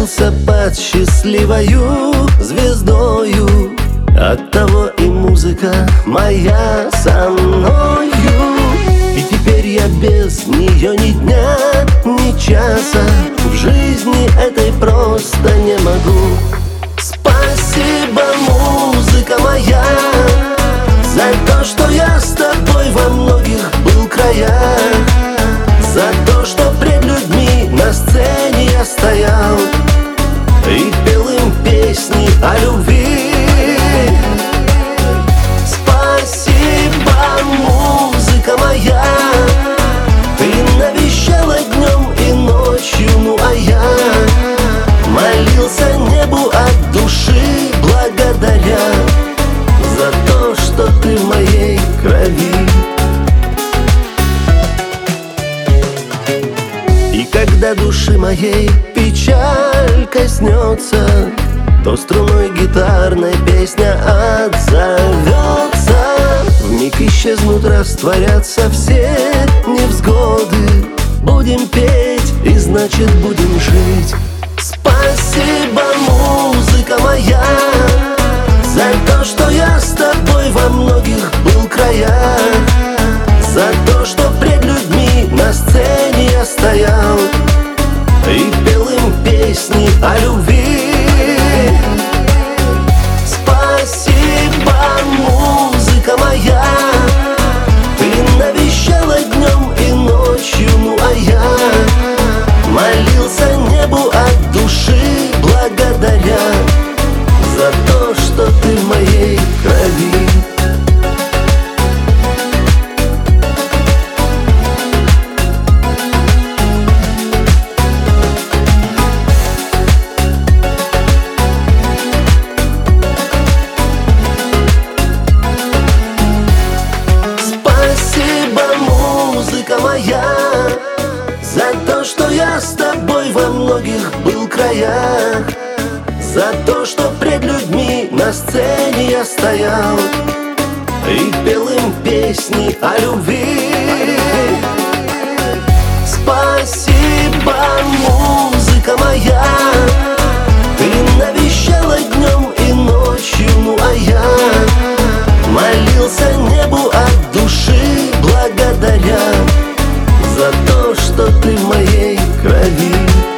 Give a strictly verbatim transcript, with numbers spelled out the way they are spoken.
Прятался под счастливою звездою. Оттого и музыка моя со мною. И теперь я без нее ни дня, ни часа в жизни этой просто не могу. Спасибо, музыка моя, за то, что я с тобой во многих был краях, за то, что пред людьми на сцене я стоял и пел им песни о любви. Спасибо, музыка моя, ты навещала днем и ночью, ну а я молился небу от души, благодаря за то, что ты в моей крови. И когда души моей печаль коснется, то струной гитарной песня отзовется. Вмиг исчезнут, растворятся все невзгоды. Будем петь и значит будем жить. Спасибо, музыка моя, за то, что я с тобой во многих был краях, за то, что пред людьми на сцене я стоял и пел им песни о любви. Спасибо, музыка моя, ты навещала днем и ночью, ну а я молился небу от души, благодаря за то, что ты в моей крови. Спасибо, музыка моя, за то, что я с тобой во многих был краях, за то, что пред людьми на сцене я стоял и пел им песни о любви. Спасибо, музыка моя, ты навещала днем и ночью, ну а я молился небу от души, благодаря за то, что ты в моей крови.